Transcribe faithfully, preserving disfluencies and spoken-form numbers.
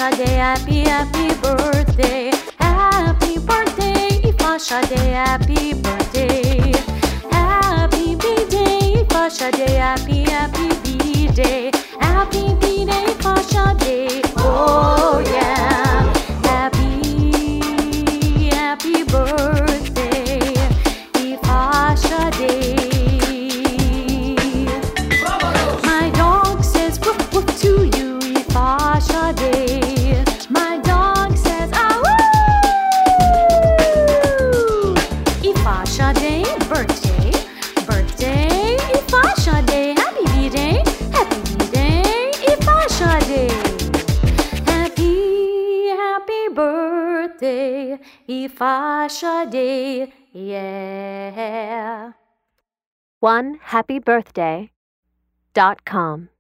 Shade, happy, happy birthday. Happy birthday, Ifa Shade, happy birthday. Happy B-Day, Ifa Shade, happy, happy B-Day. Happy B-Day, Ifa Shade, oh yeah. Happy, happy birthday, Ifa Shade. My dog says woof woof to you, Ifa Shade. My dog says ah woo. Ifa Shade, birthday, birthday, Ifa Shade, happy B-Day, happy B-Day, Ifa Shade. Happy, happy birthday, Ifa Shade, yeah. one happy birthday dot com